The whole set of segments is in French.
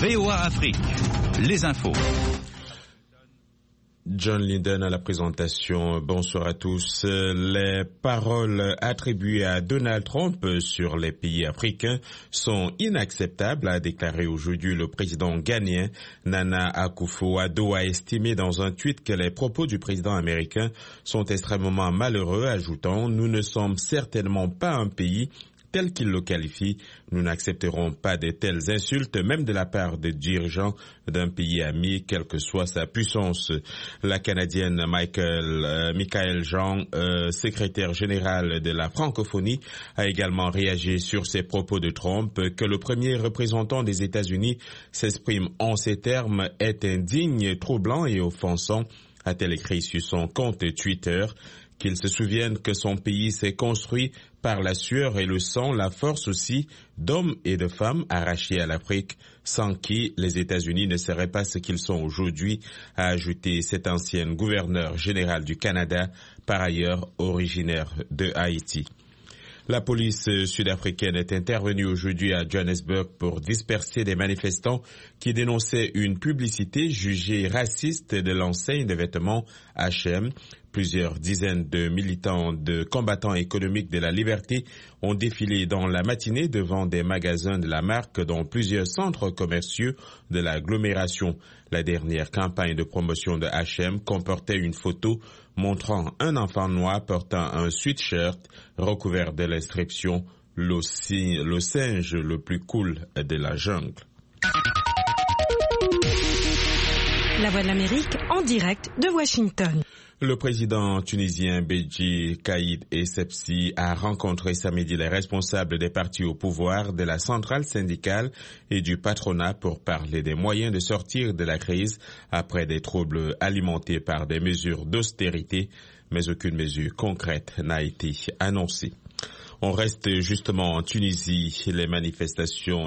VOA Afrique, les infos. John Linden à la présentation. Bonsoir à tous. Les paroles attribuées à Donald Trump sur les pays africains sont inacceptables, a déclaré aujourd'hui le président ghanéen Nana Akufo-Addo, a estimé dans un tweet que les propos du président américain sont extrêmement malheureux, ajoutant « Nous ne sommes certainement pas un pays tel qu'il le qualifie. Nous n'accepterons pas de telles insultes, même de la part des dirigeants d'un pays ami, quelle que soit sa puissance. » La Canadienne Michaëlle Jean, secrétaire générale de la francophonie, a également réagi sur ces propos de Trump. Que le premier représentant des États-Unis s'exprime en ces termes est indigne, troublant et offensant, a-t-elle écrit sur son compte Twitter. Qu'il se souvienne que son pays s'est construit par la sueur et le sang, la force aussi d'hommes et de femmes arrachés à l'Afrique, sans qui les États-Unis ne seraient pas ce qu'ils sont aujourd'hui, a ajouté cet ancien gouverneur général du Canada, par ailleurs originaire de Haïti. La police sud-africaine est intervenue aujourd'hui à Johannesburg pour disperser des manifestants qui dénonçaient une publicité jugée raciste de l'enseigne de vêtements H&M. Plusieurs dizaines de militants de combattants économiques de la liberté ont défilé dans la matinée devant des magasins de la marque, dont plusieurs centres commerciaux de l'agglomération. La dernière campagne de promotion de H&M comportait une photo montrant un enfant noir portant un sweatshirt recouvert de l'inscription « Le singe le plus cool de la jungle ». La Voix de l'Amérique en direct de Washington. Le président tunisien Béji Caïd Essebsi a rencontré samedi les responsables des partis au pouvoir, de la centrale syndicale et du patronat pour parler des moyens de sortir de la crise après des troubles alimentés par des mesures d'austérité, mais aucune mesure concrète n'a été annoncée. On reste justement en Tunisie. Les manifestations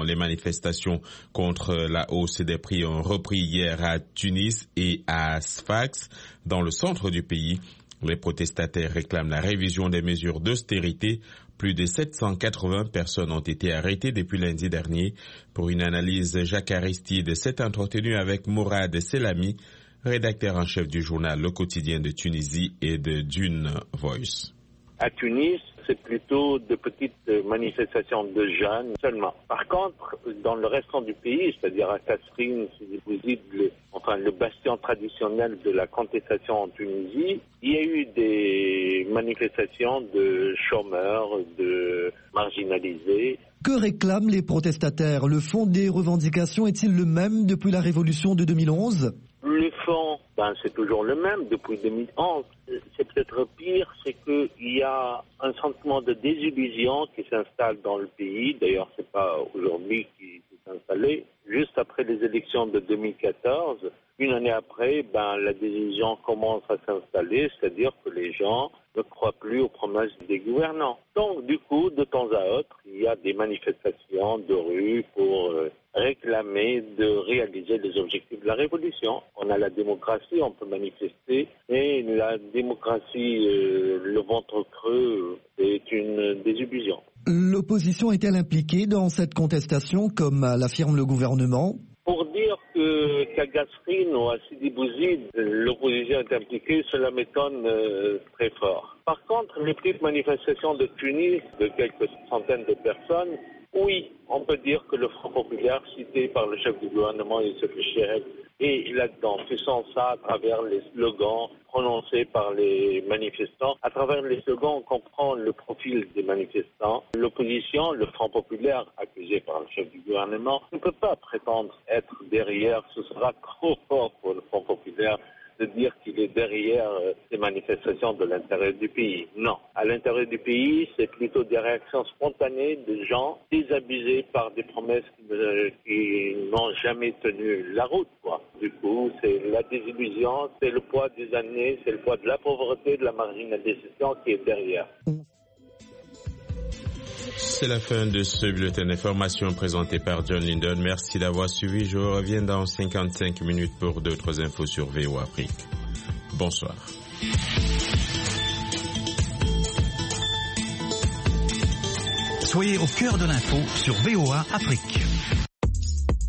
contre la hausse des prix ont repris hier à Tunis et à Sfax, dans le centre du pays. Les protestataires réclament la révision des mesures d'austérité. Plus de 780 personnes ont été arrêtées depuis lundi dernier. Pour une analyse, Jacques Aristide s'est entretenu avec Mourad Selami, rédacteur en chef du journal Le Quotidien de Tunisie et de Dune Voice. À Tunis, c'est plutôt de petites manifestations de jeunes seulement. Par contre, dans le restant du pays, c'est-à-dire à Kasserine, Sidi Bouzid, le bastion traditionnel de la contestation en Tunisie, il y a eu des manifestations de chômeurs, de marginalisés. Que réclament les protestataires? Le fond des revendications est-il le même depuis la révolution de 2011? Le fond, c'est toujours le même depuis 2011. C'est peut-être pire, c'est qu'il y a un sentiment de désillusion qui s'installe dans le pays. D'ailleurs, c'est pas aujourd'hui qui s'est installé. Juste après les élections de 2014, une année après, la désillusion commence à s'installer, c'est-à-dire que les gens ne croient plus aux promesses des gouvernants. Donc, du coup, de temps à autre, il y a des manifestations de rue pour réclamer de réaliser les objectifs de la révolution. On a la démocratie, on peut manifester, et la démocratie, le ventre creux, est une désillusion. L'opposition est-elle impliquée dans cette contestation, comme l'affirme le gouvernement? Pour dire qu'à Kasserine ou à Sidi Bouzid, l'opposition est impliquée, cela m'étonne très fort. Par contre, les petites manifestations de Tunis, de quelques centaines de personnes, oui, on peut dire que le Front populaire, cité par le chef du gouvernement, Youssef Chérif, est là-dedans, faisant ça à travers les slogans prononcés par les manifestants. À travers les slogans, on comprend le profil des manifestants. L'opposition, le Front populaire, accusé par le chef du gouvernement, ne peut pas prétendre être derrière. Ce sera trop fort pour le Front populaire de dire qu'il est derrière ces manifestations de l'intérieur du pays. Non. À l'intérieur du pays, c'est plutôt des réactions spontanées de gens désabusés par des promesses qui n'ont jamais tenu la route, quoi. Du coup, c'est la désillusion, c'est le poids des années, c'est le poids de la pauvreté, de la marginalisation qui est derrière. C'est la fin de ce bulletin d'information présenté par John Linden. Merci d'avoir suivi. Je reviens dans 55 minutes pour d'autres infos sur VOA Afrique. Bonsoir. Soyez au cœur de l'info sur VOA Afrique.